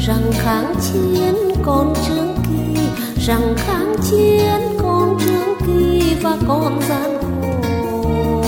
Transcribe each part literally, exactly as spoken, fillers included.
rằng kháng chiến còn trường kỳ, rằng kháng chiến còn trường kỳ và còn gian khổ.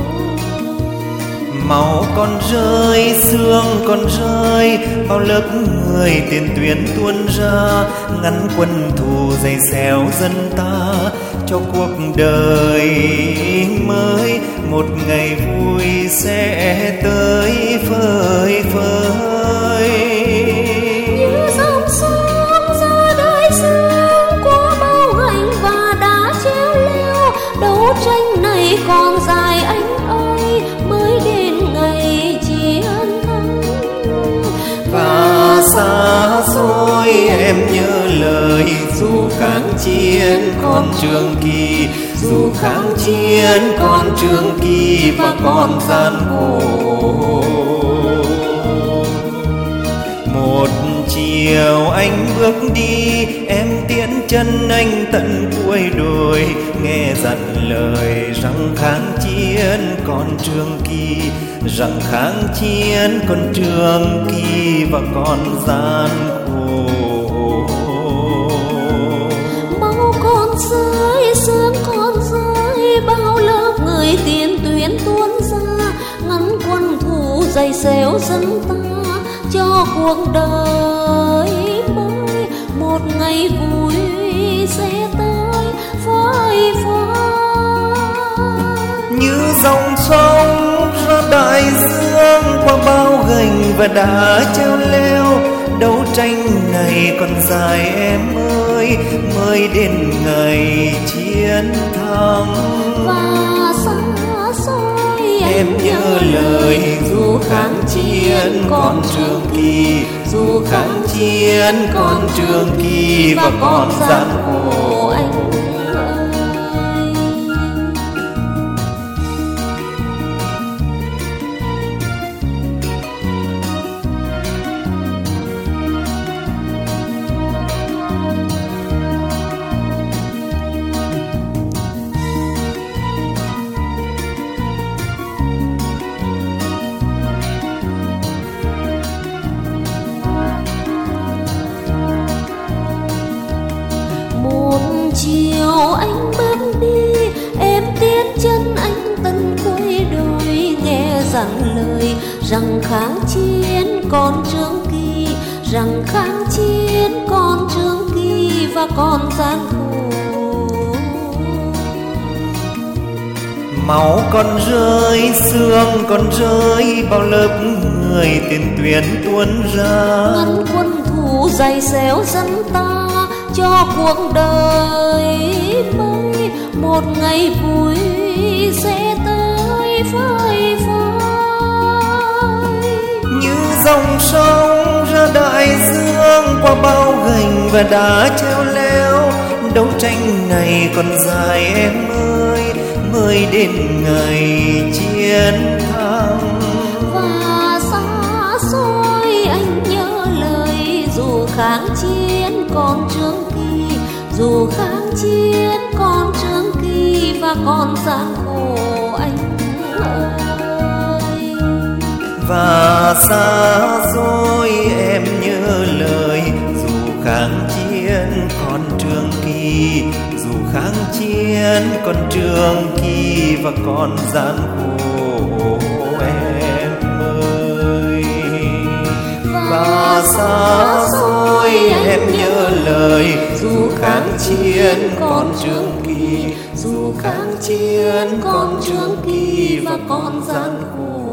Máu còn rơi, xương còn rơi, bao lớp người tiền tuyến tuôn ra, ngăn quân thù dày xéo dân ta cho cuộc đời mới. Một ngày vui sẽ tới phơi phới. Như dòng sông ra đời sương qua bao gành và đá treo leo, đấu tranh này còn dài anh ơi, mới đến ngày chiến thắng. Và xa xôi em nhớ lời, dù kháng chiến còn trường kỳ, dù kháng chiến còn trường kỳ và còn gian khổ. Một chiều anh bước đi, em tiễn chân anh tận cuối đồi, nghe dặn lời rằng kháng chiến còn trường kỳ, rằng kháng chiến còn trường kỳ và còn gian khổ. Máu còn rơi, xương còn rơi, bao lớp người tiền tuyến tuôn ra, ngăn quân thù dày xéo dân ta cho cuộc đời mới. Một ngày vui sẽ tới phơi phới. Như dòng sông ra đại dương qua bao gành và đá treo leo, đấu tranh này còn dài em ơi, mới đến ngày chiến thắng. Và xa xôi Em nhớ lời, dù kháng chiến còn trường kỳ, dù kháng chiến còn trường kỳ và còn gian khổ anh ơi. Chiều anh bước đi, em tiến chân anh tận cuối đồi, nghe dặn lời rằng kháng chiến còn trường kỳ, rằng kháng chiến còn trường kỳ và còn gian khổ. Máu còn rơi, xương còn rơi, bao lớp người tiền tuyến tuôn ra, ngăn quân thù dày xéo dân ta cho cuộc đời mới. Một ngày vui sẽ tới phơi phới. Như dòng sông ra đại dương qua bao gành và đá treo leo, đấu tranh này còn dài em ơi, mới đến ngày chiến thắng. Và xa xôi anh nhớ lời, dù kháng chiến còn trường kỳ, dù kháng chiến còn trường kỳ và còn gian khổ anh ơi. Và xa xôi em nhớ lời, dù kháng chiến còn trường kỳ, dù kháng chiến còn trường kỳ và còn gian khổ em ơi. Và xa xôi em nhớ lời, dù kháng chiến còn trường kỳ, dù kháng chiến còn trường kỳ và còn gian khổ.